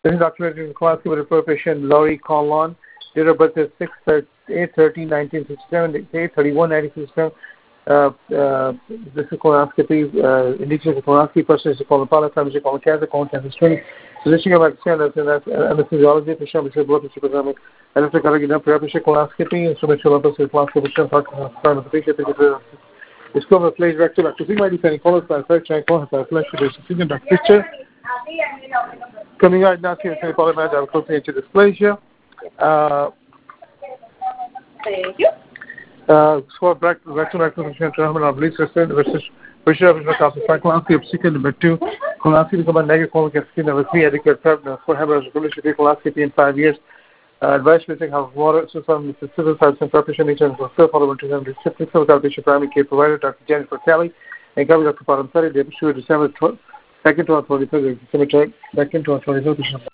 This is documented Kowalski with referred patient Laurie Conlon. Date of birth is 8/13/1967, 8/31/1967. This is colonoscopy, indication of colonoscopy, person is colon polyp, family colon cancer screening. Physician of anesthesiology, patient with blood pressure, electrocardiogram, patient colonoscopy, instrumental colonoscopy, patient, patient, discover place rectal activity, might be followed by first check on the picture. Coming out now, see the polyp, I'll close into dysplasia. Thank you. Score rectal terminal of least versus pressure of colonoscopy of second number 2. Colonoscopy become a negative colon cancer number 3. Adequate prevalence for hemorrhage colonoscopy in 5 years. Advice missing have water, system, civil sites and preparation nature and fulfill following to them. Receptive civil patient primary care provider, Dr. Jennifer Kelly, and Governor Dr. Padam Sari, they issued December 2nd to 23rd, December 2nd to 23rd.